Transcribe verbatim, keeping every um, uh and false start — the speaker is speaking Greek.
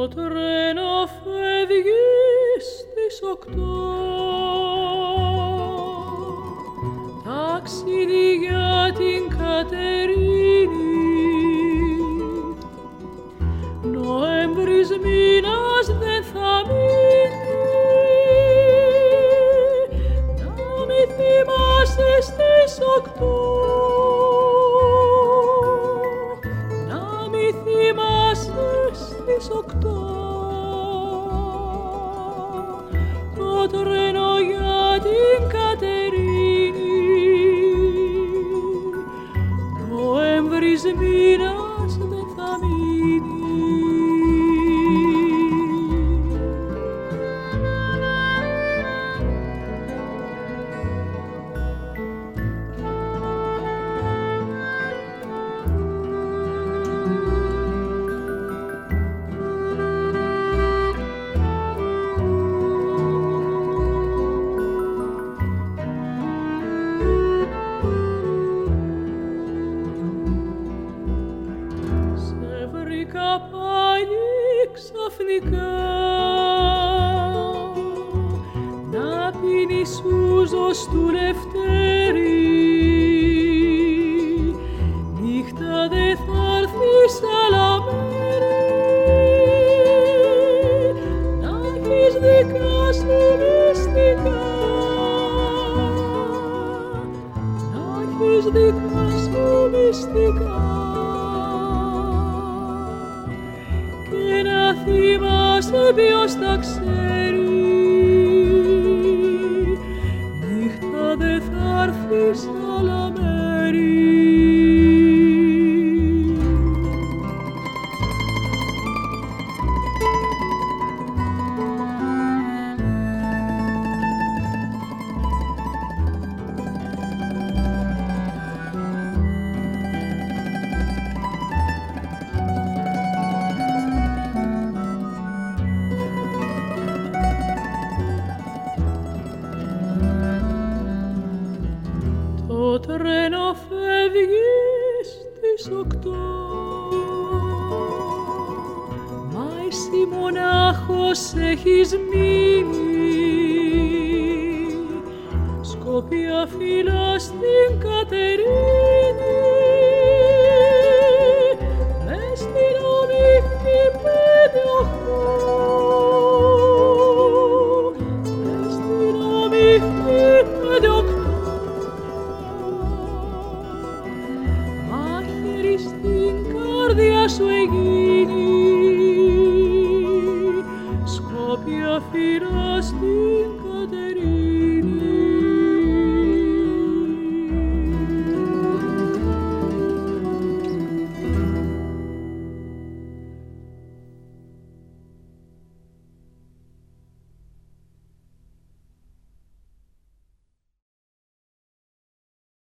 τρένο φεύγει στις οκτώ. Ταξίδι για την Κατερίνη. Νοέμβρης μήνας δεν θα μείνει. Να μη θυμάσαι στις οκτώ. Να μη θυμάσαι στις οκτώ. Το τρένο για την Κατερίνη. Νοέμβρης μήνας δεν θα μείνει. Ξαφνικά να πίνει σούζος του Λευτέρη. Νύχτα δε θα έρθει σ' άλλα μέρη. Να έχεις δικά σου μυστικά. Να έχεις δικά σου μυστικά. Να θυμάσαι ποιος τα ξέρει. Νύχτα δε θα έρθει σ' άλλα μέρη. Το τρένο φεύγει στις οκτώ. Μα εσύ μονάχος έχεις μείνει. Σκοπιά φύλλα στην Κατερίνη. Μες στην ομίχτη πέντε οχτώ. Μες στην ομίχτη πέντε οχτώ. Στην καρδιά σου εγγύη.